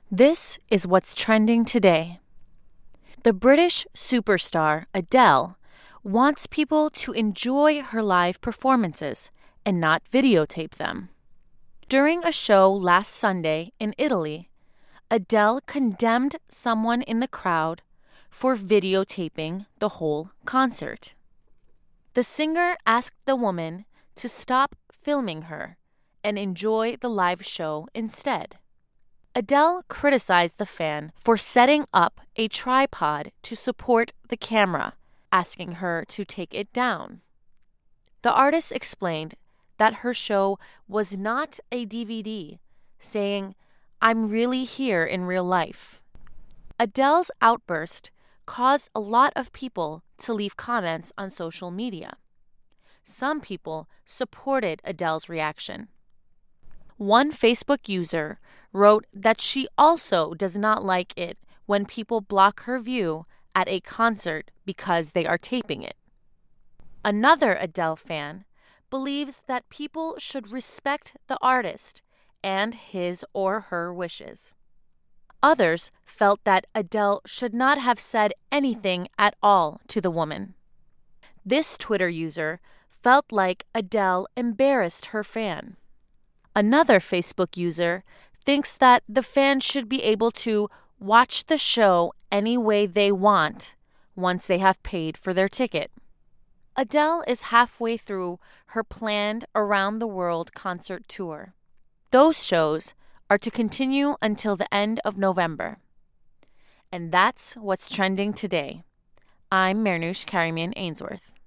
This is what's trending today. The British superstar Adele wants people to enjoy her live performances and not videotape them. During a show last Sunday in Italy, Adele condemned someone in the crowd for videotaping the whole concert. The singer asked the woman to stop filming her and enjoy the live show instead. Adele criticized the fan for setting up a tripod to support the camera, asking her to take it down. The artist explained that her show was not a DVD, saying, "I'm really here in real life." Adele's outburst caused a lot of people to leave comments on social media. Some people supported Adele's reaction. One Facebook user wrote that she also does not like it when people block her view at a concert because they are taping it. Another Adele fan believes that people should respect the artist and his or her wishes. Others felt that Adele should not have said anything at all to the woman. This Twitter user felt like Adele embarrassed her fan. Another Facebook user thinks that the fan should be able to watch the show any way they want once they have paid for their ticket. Adele is halfway through her planned around the world concert tour. Those shows are to continue until the end of November. And that's what's trending today. I'm Marnoush Karimian Ainsworth.